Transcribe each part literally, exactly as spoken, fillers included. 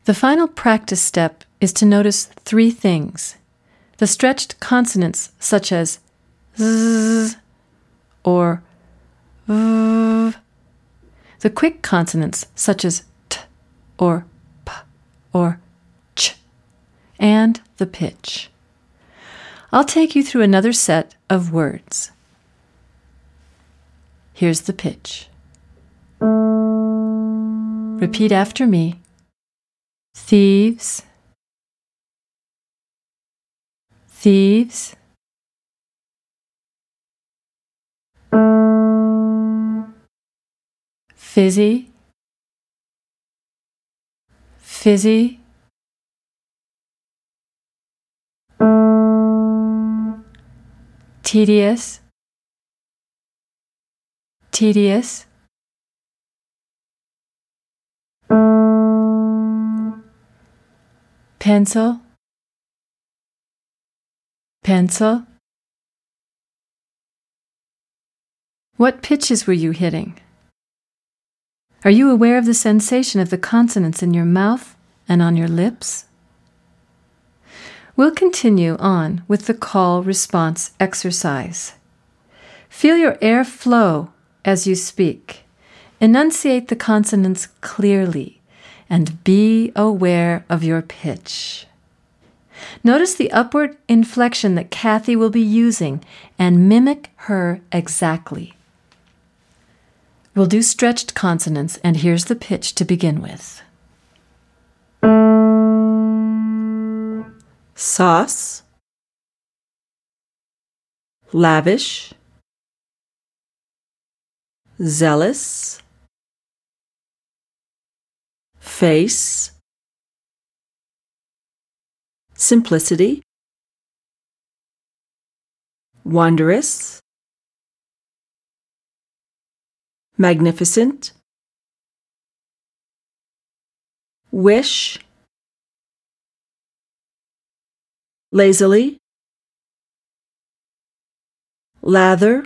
The final practice step is to notice three things: the stretched consonants such as z or v, the quick consonants such as t or p or ch, and the pitch. I'll take you through another set of words. Here's the pitch. Repeat after me. Thieves, thieves. Fizzy, fizzy. Tedious, tedious. Pencil, pencil. What pitches were you hitting? Are you aware of the sensation of the consonants in your mouth and on your lips? We'll continue on with the call-response exercise. Feel your air flow as you speak. Enunciate the consonants clearly and be aware of your pitch. Notice the upward inflection that Kathy will be using and mimic her exactly. We'll do stretched consonants, and here's the pitch to begin with. Sauce, lavish, zealous, face, simplicity, wondrous, magnificent, wish, lazily, lather.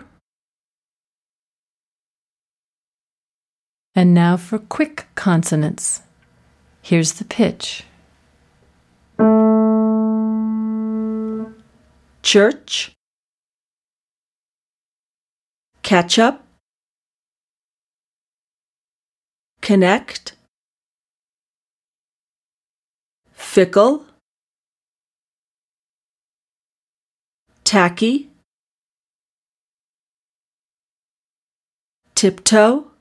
And now for quick consonants. Here's the pitch. Church, catch-up, connect, fickle, tacky, tiptoe,